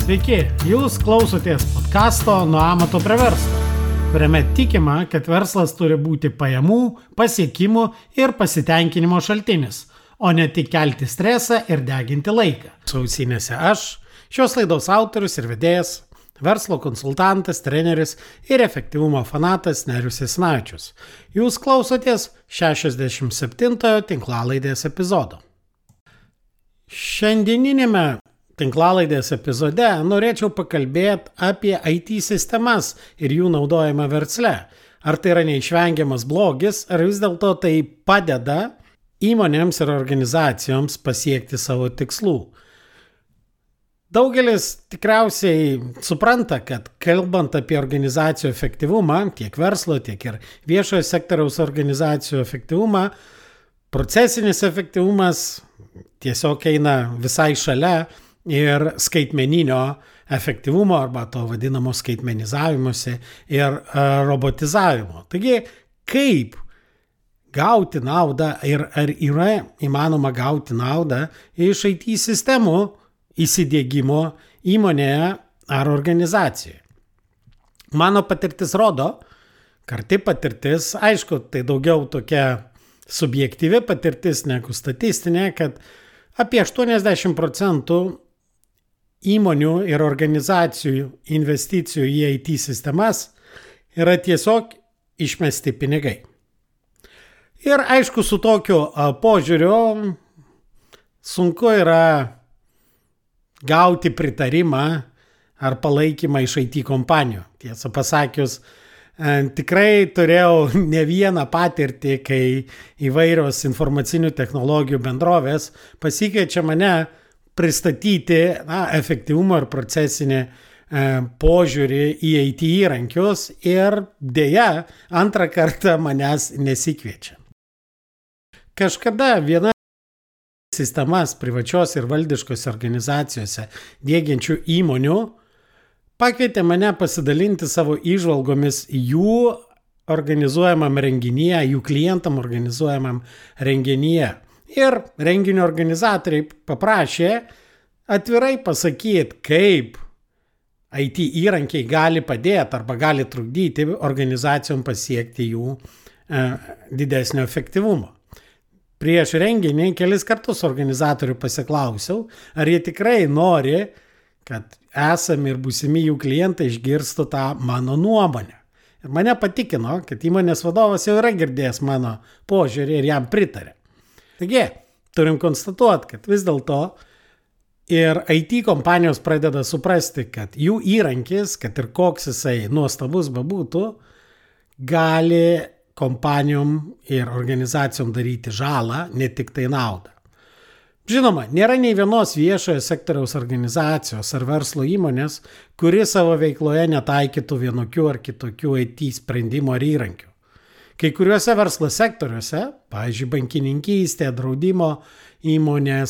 Sveiki, jūs klausotės podcasto Nuo amato prie verslo, kuriame tikima, kad verslas turi būti pajamų, pasiekimų ir pasitenkinimo šaltinis, o ne tik kelti stresą ir deginti laiką. Sausinėse aš, šios laidos autorius ir vedėjas, verslo konsultantas, treneris ir efektyvumo fanatas Nerijus Jasinavičius. Jūs klausotės 67-ojo tinklalaidės epizodo. Šiandieninėme tinklalaidės epizode norėčiau pakalbėti apie IT sistemas ir jų naudojimą versle. Ar tai yra neišvengiamas blogis, ar vis dėlto tai padeda įmonėms ir organizacijoms pasiekti savo tikslų. Daugelis tikriausiai supranta, kad kalbant apie organizacijų efektyvumą, tiek verslo, tiek ir viešojo sektoriaus organizacijų efektyvumą, procesinis efektyvumas tiesiog eina visai šalia ir skaitmeninio efektyvumo arba to vadinamo skaitmenizavimuose ir robotizavimo. Taigi, kaip gauti naudą ir ar yra įmanoma gauti naudą iš IT sistemų įsidiegimo įmonėje ar organizacijoje? Mano patirtis rodo, karti patirtis, aišku, tai daugiau tokia subjektyvi patirtis negu statistinė, kad apie 80% įmonių ir organizacijų investicijų į IT sistemas yra tiesiog išmesti pinigai. Ir aišku, su tokiu požiūriu sunku yra gauti pritarimą ar palaikymą iš IT kompanijų. Tiesą pasakius, tikrai turėjau ne vieną patirtį, kai įvairios informacinių technologijų bendrovės pasikviečia mane pristatyti efektyvumo ir procesinį požiūrį į IT įrankius ir dėja antrą kartą manęs nesikviečia. Kažkada viena sistemas privačios ir valdiškose organizacijose diegiančių įmonių pakvietė mane pasidalinti savo įžvalgomis jų organizuojamam renginyje, jų klientam organizuojamam renginyje. Ir renginio organizatoriai paprašė atvirai pasakyti, kaip IT įrankiai gali padėti arba gali trukdyti organizacijom pasiekti jų didesnio efektyvumo. Prieš renginį kelis kartus organizatorių pasiklausiau, ar jie tikrai nori, kad esami ir būsimi jų klientai išgirstų tą mano nuomonę. Ir mane patikino, kad įmonės vadovas jau yra girdėjęs mano požiūrį ir jam pritarė. Taigi, turim konstatuoti, kad vis dėlto ir IT kompanijos pradeda suprasti, kad jų įrankis, kad ir koks jisai nuostabus bebūtų, gali kompanijom ir organizacijom daryti žalą, ne tik tai naudą. Žinoma, nėra nei vienos viešojo sektoriaus organizacijos ar verslo įmonės, kuri savo veikloje netaikytų vienokių ar kitokių IT sprendimų ar įrankių. Kai kuriuose verslo sektoriuose, pavyzdžiui, bankininkystė, draudimo įmonės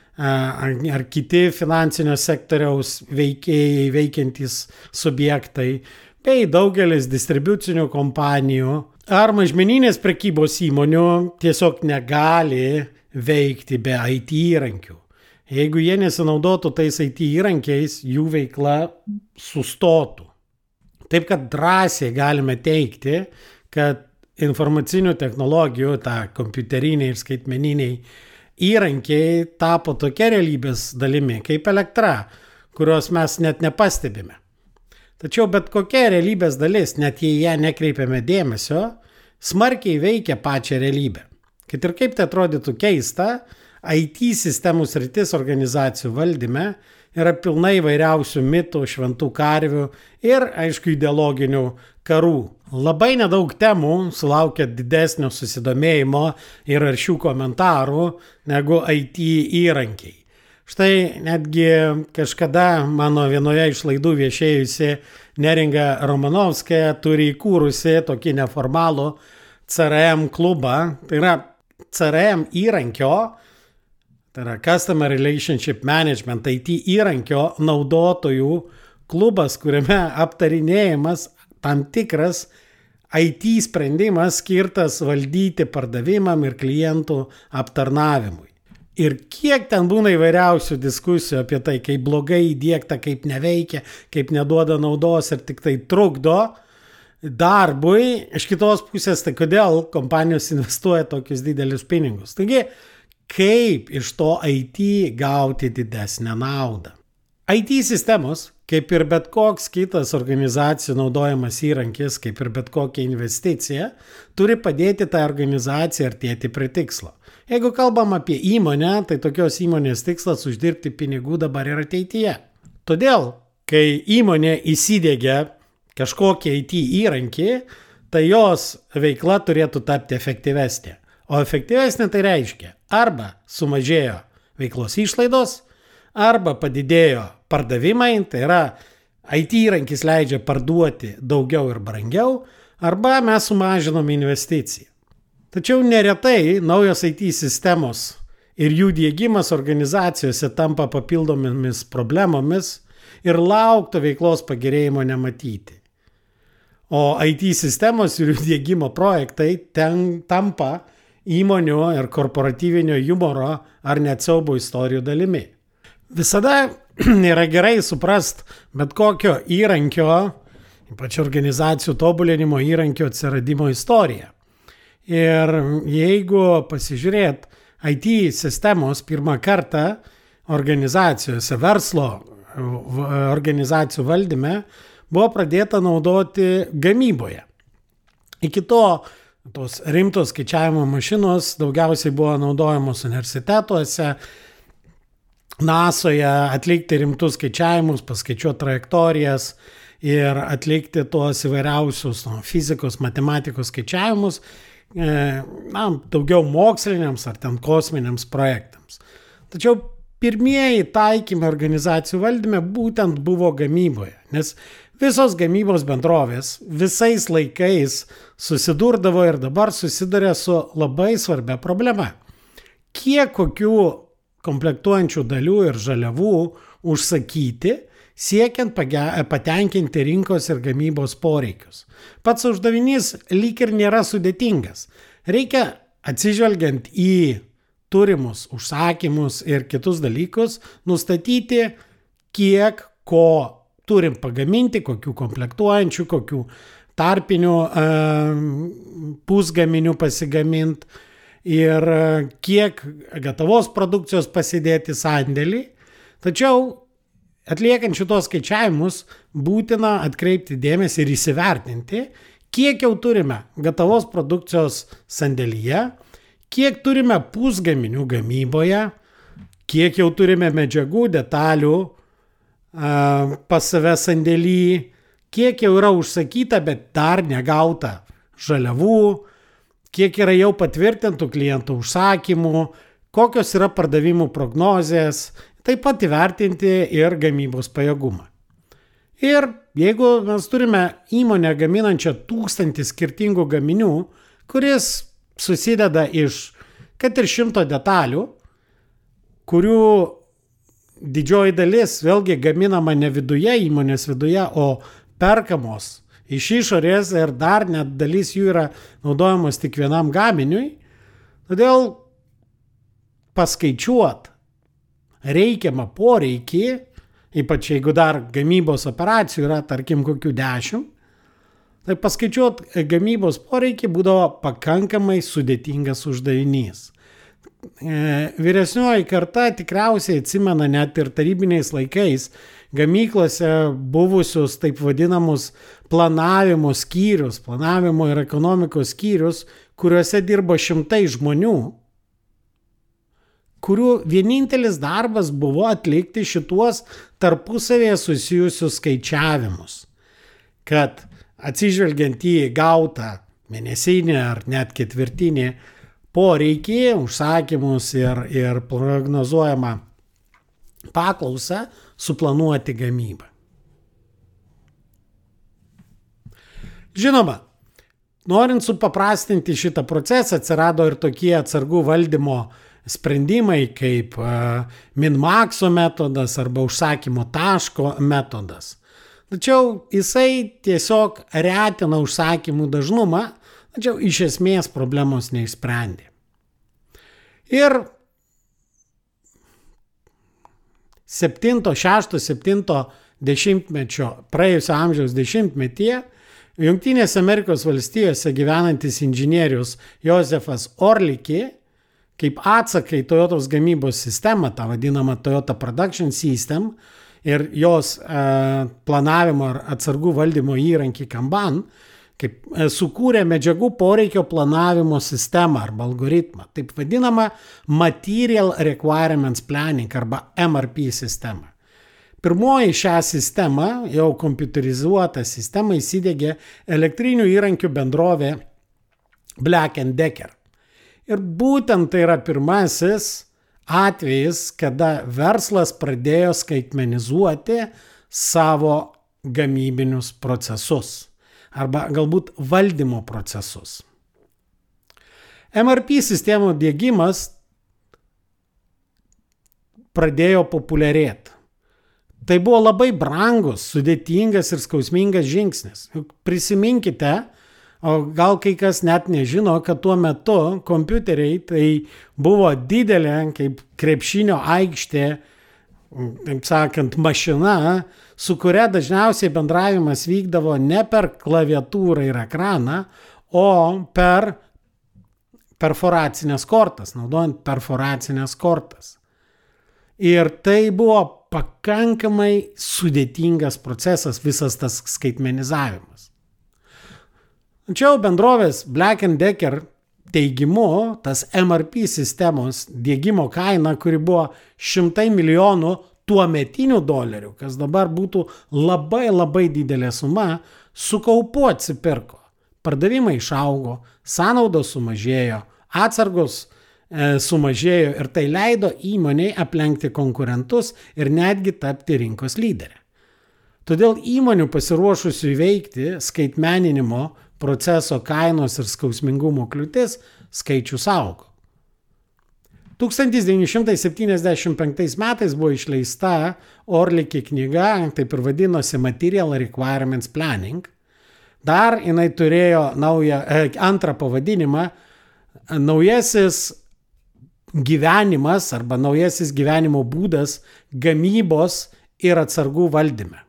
ar kiti finansinio sektoriaus veikėjai, veikiantys subjektai, bei daugelis distribucinių kompanijų ar mažmeninės prekybos įmonių tiesiog negali veikti be IT įrankių. Jeigu jie nesinaudotų tais IT įrankiais, jų veikla sustotų. Taip kad drąsiai galime teigti, kad informacinių technologijų, kompiuteriniai ir skaitmeniniai įrankiai tapo tokia realybės dalimi kaip elektra, kurios mes net nepastebime. Tačiau bet kokia realybės dalis, net jei ją nekreipiame dėmesio, smarkiai veikia pačią realybę. Kad ir kaip tai atrodytų keista, IT sistemų sritis organizacijų valdyme yra pilna įvairiausių mitų, šventų karvių ir, aišku, ideologinių karų. Labai nedaug temų sulaukia didesnio susidomėjimo ir aršių komentarų negu IT įrankiai. Štai netgi kažkada mano vienoje iš laidų viešėjusi Neringa Romanovskė turi įkūrusi tokį neformalų CRM klubą. Tai yra CRM įrankio, tai yra Customer Relationship Management, IT įrankio naudotojų klubas, kuriame aptarinėjimas tam tikras IT sprendimas skirtas valdyti pardavimam ir klientų aptarnavimui. Ir kiek ten būna įvairiausių diskusijų apie tai, kaip blogai įdiegta, kaip neveikia, kaip neduoda naudos ir tik tai trukdo darbui. Iš kitos pusės, tai kodėl kompanijos investuoja tokius didelius pinigus. Taigi, kaip iš to IT gauti didesnę naudą? IT sistemos, kaip ir bet koks kitas organizacijų naudojamas įrankis, kaip ir bet kokia investicija, turi padėti tą organizaciją artėti prie tikslo. Jeigu kalbam apie įmonę, tai tokios įmonės tikslas uždirbti pinigų dabar ir ateityje. Todėl, kai įmonė įsidiegia kažkokį IT įrankį, tai jos veikla turėtų tapti efektyvesnė. O efektyvesnė tai reiškia arba sumažėjo veiklos išlaidos, arba padidėjo pardavimai, tai yra IT įrankis leidžia parduoti daugiau ir brangiau, arba mes sumažinom investiciją. Tačiau neretai naujos IT sistemos ir jų diegimas organizacijose tampa papildomomis problemomis ir laukto veiklos pagerėjimo nematyti. O IT sistemos ir jų diegimo projektai tampa įmonių ir korporatyvinio humoro ar net siaubo istorijų dalimi. Visada yra gerai suprast bet kokio įrankio, ypač organizacijų tobulinimo įrankio atsiradimo istoriją. Ir jeigu pasižiūrėt, IT sistemos pirmą kartą organizacijose, verslo organizacijų valdyme buvo pradėta naudoti gamyboje. Iki to tos rimtos skaičiavimo mašinos daugiausiai buvo naudojamos universitetuose, NASOje atlikti rimtus skaičiavimus, paskaičiuoti trajektorijas ir atlikti tuos įvairiausius fizikos, matematikos skaičiavimus, daugiau moksliniams ar ten kosminiams projektams. Tačiau pirmieji taikymai organizacijų valdyme būtent buvo gamyboje, nes visos gamybos bendrovės visais laikais susidurdavo ir dabar susiduria su labai svarbia problema. Kiek kokių komplektuojančių dalių ir žaliavų užsakyti, siekiant patenkinti rinkos ir gamybos poreikius. Pats uždavinys lyg ir nėra sudėtingas. Reikia atsižvelgiant į turimus užsakymus ir kitus dalykus, nustatyti, kiek ko turim pagaminti, kokių komplektuojančių, kokių tarpinių pusgaminių pasigaminti ir kiek gatavos produkcijos pasidėti sandėlį. Tačiau atliekant šitos skaičiavimus būtina atkreipti dėmesį ir įsivertinti, kiek jau turime gatavos produkcijos sandėlyje, kiek turime pusgaminių gamyboje, kiek jau turime medžiagų, detalių pas save sandėly, kiek jau yra užsakyta, bet dar negauta žaliavų, kiek yra jau patvirtintų klientų užsakymų, kokios yra pardavimų prognozės, taip pat įvertinti ir gamybos pajėgumą. Ir jeigu mes turime įmonę gaminančią 1000 skirtingų gaminių, kuris susideda iš kad ir 100 detalių, kurių didžioji dalis vėlgi gaminama ne viduje, įmonės viduje, o perkamos iš išorės ir dar net dalis jų yra naudojamos tik vienam gaminiui, todėl paskaičiuot reikiamą poreikį, ypač jeigu dar gamybos operacijų yra, tarkim, kokių 10, tai paskaičiuot gamybos poreikį būdavo pakankamai sudėtingas uždavinys. Vyresnioji karta tikriausiai atsimena net ir tarybiniais laikais gamyklose buvusius taip vadinamus planavimo skyrius, planavimo ir ekonomikos skyrius, kuriuose dirbo šimtai žmonių, kurių vienintelis darbas buvo atlikti šituos tarpusavėje susijusius skaičiavimus, kad atsižvelgiant į gautą mėnesinį ar net ketvirtinį poreikį, užsakymus ir prognozuojamą paklausą, suplanuoti gamybą. Žinoma, norint supaprastinti šitą procesą, atsirado ir tokie atsargų valdymo sprendimai kaip min-makso metodas arba užsakymo taško metodas. Tačiau jisai tiesiog retina užsakymų dažnumą, tačiau iš esmės problemos neišsprendė. Ir 7, 6, 7 dešimtmečio praėjusio amžiaus dešimtmetyje Jungtinėse Amerikos valstijose gyvenantis inžinierius Josefas Orliki kaip atsakai Toyotos gamybos sistemą, tą vadinamą Toyota Production System ir jos planavimo ar atsargų valdymo įrankį Kanban, kaip sukūrė medžiagų poreikio planavimo sistemą arba algoritmą, taip vadinamą Material Requirements Planning arba MRP sistemą. Pirmoji šią sistemą, jau kompiuterizuotą sistemą, įsidegė elektrinių įrankių bendrovė Black & Decker. Ir būtent tai yra pirmasis atvejis, kada verslas pradėjo skaitmenizuoti savo gamybinius procesus arba galbūt valdymo procesus. MRP sistemų diegimas pradėjo populiarėti. Tai buvo labai brangus, sudėtingas ir skausmingas žingsnis. Prisiminkite, o gal kai kas net nežino, kad tuo metu kompiuteriai tai buvo didelė, kaip krepšinio aikštė, taip sakant, mašina, su kuria dažniausiai bendravimas vykdavo ne per klaviatūrą ir ekraną, o per perforacinės kortas, naudojant perforacinės kortas. Ir tai buvo pakankamai sudėtingas procesas, visas tas skaitmenizavimas. Tačiau bendrovės Black & Decker teigimu, tas MRP sistemos diegimo kaina, kuri buvo 100 milijonų tuometinių dolerių, kas dabar būtų labai didelė suma, su kaupu atsipirko. Pardavimai išaugo, sąnaudos sumažėjo, atsargos sumažėjo ir tai leido įmonei aplenkti konkurentus ir netgi tapti rinkos lyderę. Todėl įmonių pasiruošusių įveikti skaitmeninimo proceso kainos ir skausmingumo kliūtis skaičius augo. 1975 metais buvo išleista Orliki knyga, taip ir vadinosi Material Requirements Planning. Dar jinai turėjo antrą pavadinimą Naujasis gyvenimas arba naujasis gyvenimo būdas gamybos ir atsargų valdyme.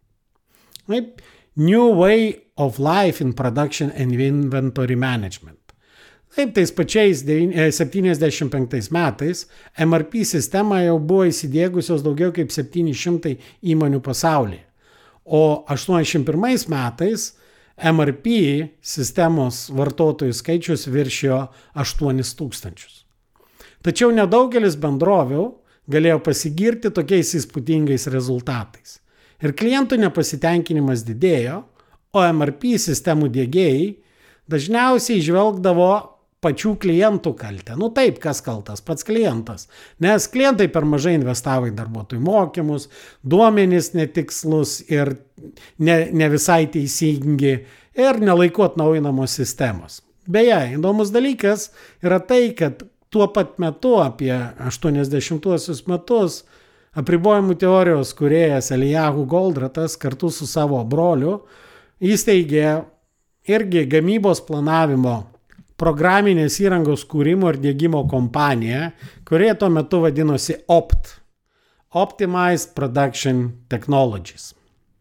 New Way of Life in Production and Inventory Management. Taip, tais pačiais 75 metais MRP sistema jau buvo įsidiegusios daugiau kaip 700 įmonių pasaulyje, o 81 metais MRP sistemos vartotojų skaičius viršijo 8000. Tačiau nedaugelis bendrovių galėjo pasigirti tokiais įspūdingais rezultatais. Ir klientų nepasitenkinimas didėjo, o MRP sistemų diegėjai dažniausiai žvelgdavo pačių klientų kaltę. Taip, kas kaltas? Pats klientas. Nes klientai per mažai investavo į darbuotojų mokymus, duomenys netikslus ir ne visai teisingi ir nelaiku atnaujinamos sistemos. Beje, įdomus dalykas yra tai, kad tuo pat metu, apie 80-uosius metus, apribojimų teorijos kūrėjas Eliyahu Goldratas kartu su savo broliu įsteigė irgi gamybos planavimo programinės įrangos kūrimo ir diegimo kompaniją, kurie tuo metu vadinosi OPT – Optimized Production Technologies.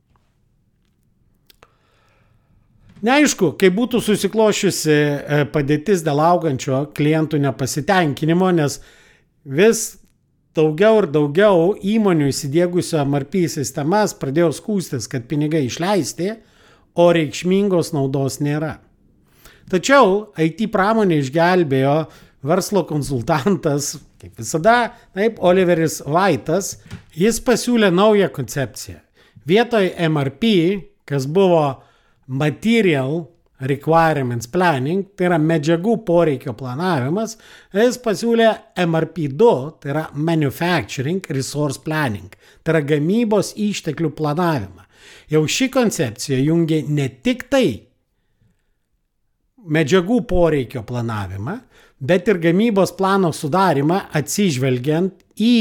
Neaišku, kaip būtų susiklošiusi padėtis dėl augančio klientų nepasitenkinimo, nes vis daugiau ir daugiau įmonių įsidiegusio MRP sistemas pradėjo skųstis, kad pinigai išleisti, o reikšmingos naudos nėra. Tačiau IT pramonė išgelbėjo verslo konsultantas, kaip visada, Oliveris Vaitas, jis pasiūlė naują koncepciją. Vietoj MRP, kas buvo Material Requirements Planning, tai yra medžiagų poreikio planavimas, jis pasiūlė MRP2, tai yra Manufacturing Resource Planning, tai yra gamybos išteklių planavimą. Jau ši koncepcija jungia ne tik tai medžiagų poreikio planavimą, bet ir gamybos plano sudarimą atsižvelgiant į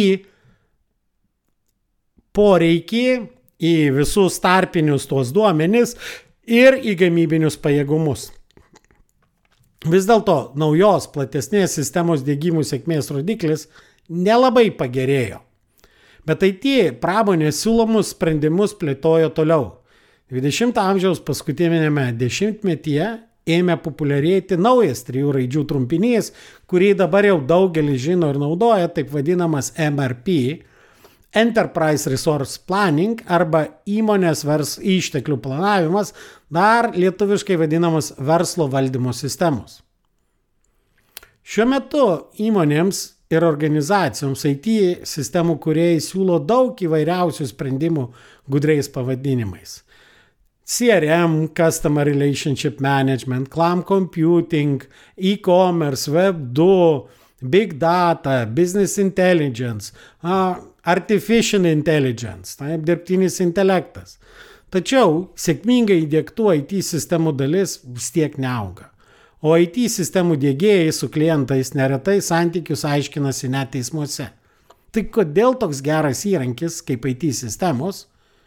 poreikį, į visus tarpinius tuos duomenis ir į gamybinius pajėgumus. Vis dėlto naujos platesnės sistemos diegimų sėkmės rodiklis nelabai pagerėjo. Bet IT pramonės siūlomus sprendimus plėtojo toliau. 20 amžiaus paskutinėme dešimtmetyje ėmė populiarėti naujas 3 raidžių trumpinys, kurį dabar jau daugelis žino ir naudoja, taip vadinamas MRP, Enterprise Resource Planning arba įmonės išteklių planavimas, dar lietuviškai vadinamas verslo valdymo sistemos. Šiuo metu įmonėms ir organizacijoms IT sistemų kūrėjai siūlo daug įvairiausių sprendimų gudriais pavadinimais. CRM, Customer Relationship Management, Cloud Computing, e-commerce, Web 2, Big Data, Business Intelligence, Artificial Intelligence, dirbtinis intelektas. Tačiau sėkmingai įdiegtų IT sistemų dalis vis tiek neauga. O IT sistemų diegėjai su klientais neretai santykius aiškinasi net teismuose. Tai kodėl toks geras įrankis kaip IT sistemos?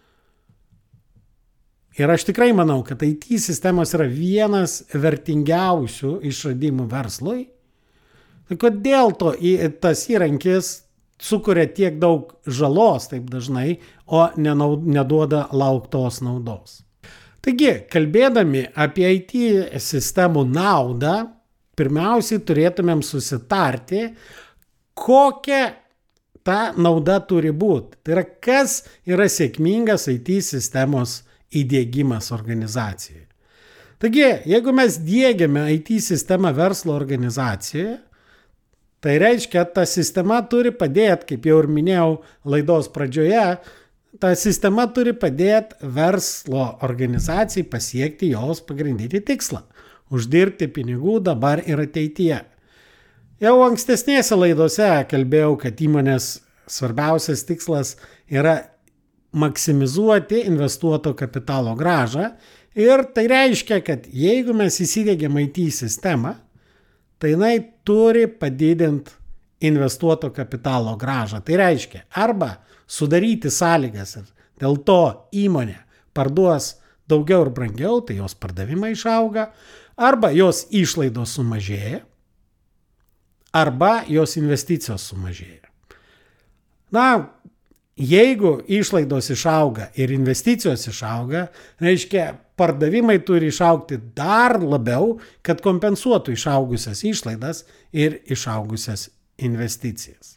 Ir aš tikrai manau, kad IT sistemos yra vienas vertingiausių išradimų verslui. Tai kodėl tas įrankis sukuria tiek daug žalos taip dažnai, o neduoda lauktos naudos. Taigi, kalbėdami apie IT sistemų naudą, pirmiausiai turėtumėm susitarti, kokia ta nauda turi būti. Tai yra, kas yra sėkmingas IT sistemos įdiegimas organizacijai. Taigi, jeigu mes diegiame IT sistemą verslo organizacijoje, tai reiškia, ta sistema turi padėti, kaip jau ir minėjau laidos pradžioje, ta sistema turi padėti verslo organizacijai pasiekti jos pagrindinį tikslą – uždirbti pinigų dabar ir ateityje. Jau ankstesnėse laidose kalbėjau, kad įmonės svarbiausias tikslas yra maksimizuoti investuoto kapitalo grąžą ir tai reiškia, kad jeigu mes įsidiegiam IT sistemą, tai jinai turi padidinti investuoto kapitalo grąžą. Tai reiškia, arba sudaryti sąlygas ir dėl to įmonė parduos daugiau ir brangiau, tai jos pardavimai išauga, arba jos išlaidos sumažėja, arba jos investicijos sumažėja. Na, jeigu išlaidos išauga ir investicijos išauga, reiškia, pardavimai turi išaugti dar labiau, kad kompensuotų išaugusias išlaidas ir išaugusias investicijas.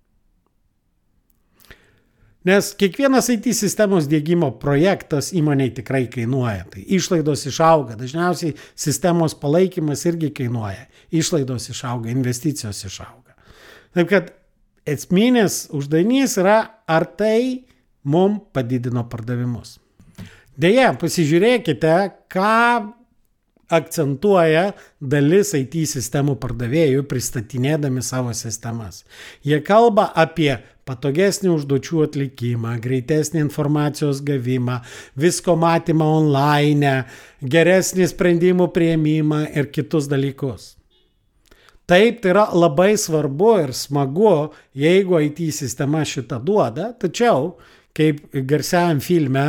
Nes kiekvienas IT sistemos diegimo projektas įmonei tikrai kainuoja. Tai išlaidos išauga, dažniausiai sistemos palaikymas irgi kainuoja. Išlaidos išauga, investicijos išauga. Taip kad esminis uždavinys yra, ar tai mum padidino pardavimus. Deja, pasižiūrėkite, ką akcentuoja dalis IT sistemų pardavėjų pristatinėdami savo sistemas. Jie kalba apie patogesnį užduočių atlikimą, greitesnį informacijos gavimą, visko matymą online, geresnį sprendimų priėmimą ir kitus dalykus. Taip, tai yra labai svarbu ir smagu, jeigu IT sistema šitą duoda, tačiau, kaip garsiajam filme,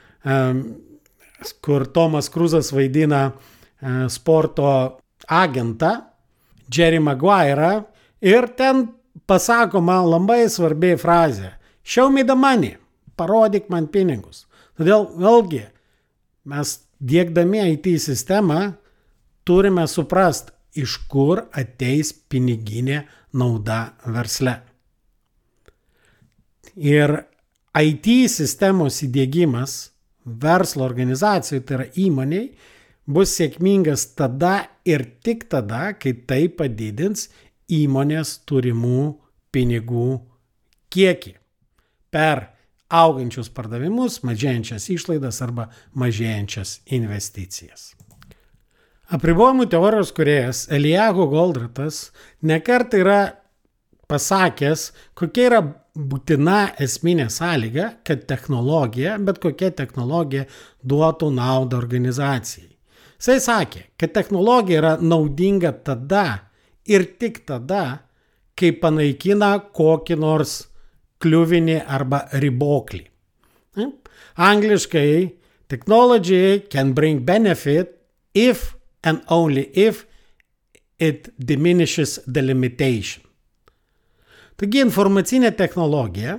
kur Tomas Kruzas vaidina sporto agentą, Jerry Maguire, ir ten pasakoma labai svarbi frazė: show me the money, parodyk man pinigus. Todėl vėlgi, mes diegdami IT sistemą turime suprasti, iš kur ateis piniginė nauda versle. Ir IT sistemos įdiegimas verslo organizacijai, tai yra įmoniai, bus sėkmingas tada ir tik tada, kai tai padidins įmonės turimų pinigų kiekį per augančius pardavimus, mažėjančias išlaidas arba mažėjančias investicijas. Apribojimų teorijos kūrėjas Eliyahu Goldratas nekart yra pasakęs, kokia yra būtina esminė sąlyga, kad technologija, bet kokia technologija duotų naudą organizacijai. Jisai sakė, kad technologija yra naudinga tada ir tik tada, kai panaikina kokį nors kliuvinį arba riboklį. Angliškai, technology can bring benefit if and only if it diminishes the limitation. Taigi informacinė technologija,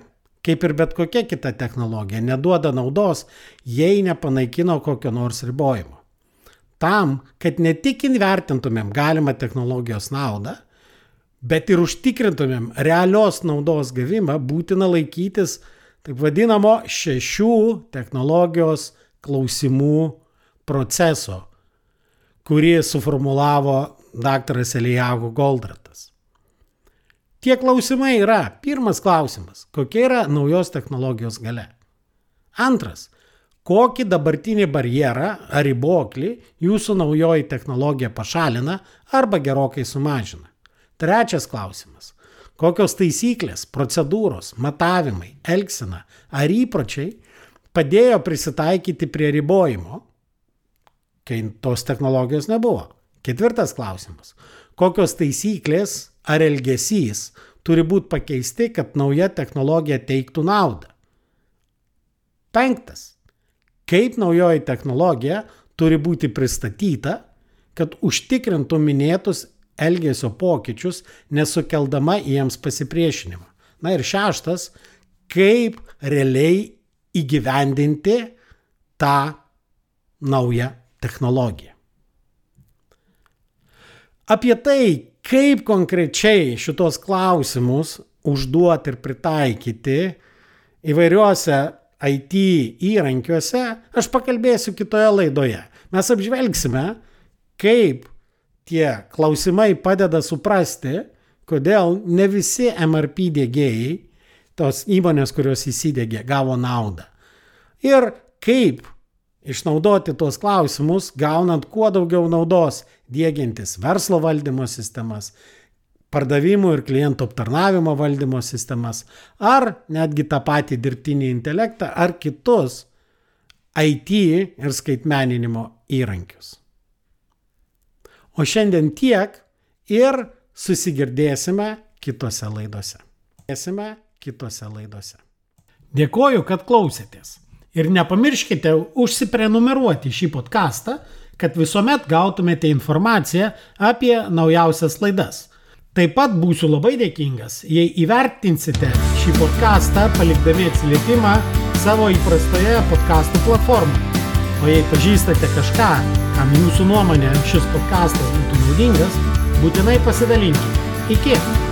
kaip ir bet kokia kita technologija, neduoda naudos, jei nepanaikino kokio nors ribojimo. Tam, kad ne tik įvertintumėm galimą technologijos naudą, bet ir užtikrintumėm realios naudos gavimą, būtina laikytis taip vadinamo 6 technologijos klausimų proceso, kurį suformulavo daktaras Eliyahu Goldratas. Tie klausimai yra: pirmas klausimas, kokia yra naujos technologijos galia? Antras, kokį dabartinį barjerą ar riboklį jūsų naujoji technologija pašalina arba gerokai sumažina? Trečias klausimas, kokios taisyklės, procedūros, matavimai, elgsena ar įpročiai padėjo prisitaikyti prie ribojimo, kai tos technologijos nebuvo? Ketvirtas klausimas, kokios taisyklės ar elgesys turi būti pakeisti, kad nauja technologija teiktų naudą? Penktas, kaip naujoji technologija turi būti pristatyta, kad užtikrintų minėtus elgesio pokyčius, nesukeldama jiems pasipriešinimą? Na ir šeštas, kaip realiai įgyvendinti tą naują technologiją. Apie tai, kaip konkrečiai šitos klausimus užduoti ir pritaikyti įvairiuose IT įrankiuose, aš pakalbėsiu kitoje laidoje. Mes apžvelgsime, kaip tie klausimai padeda suprasti, kodėl ne visi MRP diegėjai, tos įmonės, kurios įsidegė, gavo naudą. Ir kaip išnaudoti tuos klausimus, gaunant kuo daugiau naudos, diegiantis verslo valdymo sistemas, pardavimų ir klientų aptarnavimo valdymo sistemas, ar netgi tą patį dirbtinį intelektą, ar kitus IT ir skaitmeninimo įrankius. O šiandien tiek ir susigirdėsime kitose laidose. Dėkoju, kad klausėtės. Ir nepamirškite užsiprenumeruoti šį podcastą, kad visuomet gautumėte informaciją apie naujausias laidas. Taip pat būsiu labai dėkingas, jei įvertinsite šį podcastą palikdami atsiliepimą savo įprastoje podcastų platformoje. O jei pažįstate kažką, kam jūsų nuomonė šis podcastas būtų naudingas, būtinai pasidalinkite. Iki!